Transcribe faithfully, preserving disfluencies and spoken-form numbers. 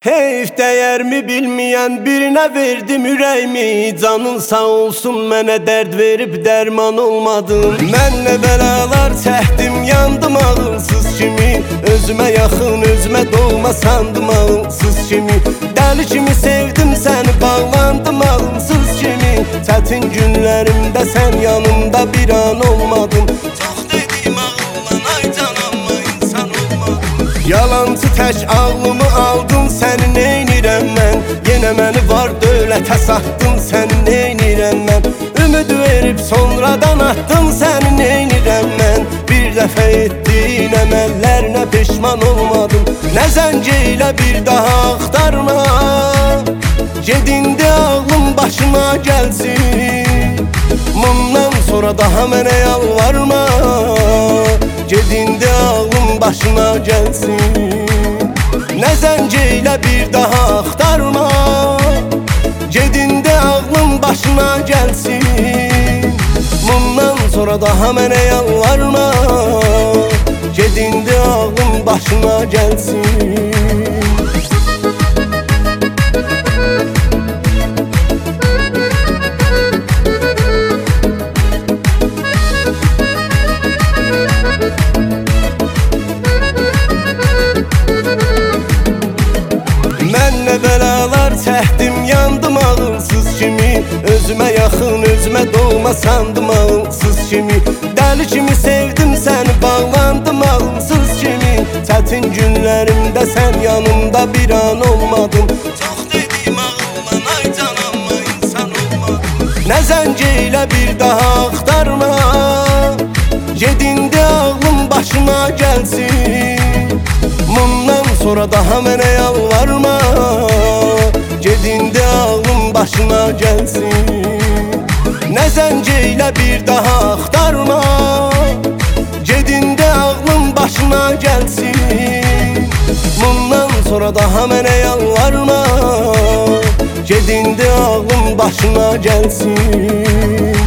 Heyf dəyərmi bilməyən birinə verdim ürəyimi. Canın sağ olsun, mənə dərd verib dərman olmadın. Mən nə bəlalar çəkdim, yandım ağılsız kimi. Özümə yaxın, özümə doğma sandım ağılsız kimi. Dəli kimi sevdim səni, bağlandım ağılsız kimi. Çətin günlərimdə sən yanımda bir an olmadın. Çox dedim ağıllan ay canım, insan olmadın. Yalancı tək ağlımı aldın, səni neynirəm mən? Yenə məni var dövlətə satdın, səni neynirəm mən? Ümid verib sonradan atdın, səni neynirəm mən? Bir dəfə etdiyin əməllərinə peşman olmadım. Nə zəncə ilə bir daha axtarma, gedindi ağlım başıma gəlsin. Bundan sonra daha mənə yalvarma, gedindi ağlım başına gəlsin. Nə zəncə ilə bir daha axtarma, gedindi ağlım başına gəlsin. Bundan sonra daha mənə yalvarma, gedindi ağlım başına gəlsin. Mən nə bəlalar çəkdim, yandım ağılsız kimi. Özümə yaxın, özümə doğma sandım ağılsız kimi. Dəli kimi sevdim səni, bağlandım ağılsız kimi. Çətin günlərimdə sən yanımda bir an olmadın. Çox dedim ağıllan ay canım, insan olmadın. Nə zəncə ilə bir daha axtarma, gedindi ağlım başına gəlsin. Bundan sonra daha mənə yalvarma, gedindi ağlım başına gəlsin. Nə zəncə ilə bir daha axtarma, gedindi ağlım başına gəlsin. Bundan sonra daha mənə yalvarma, gedindi ağlım başına gəlsin.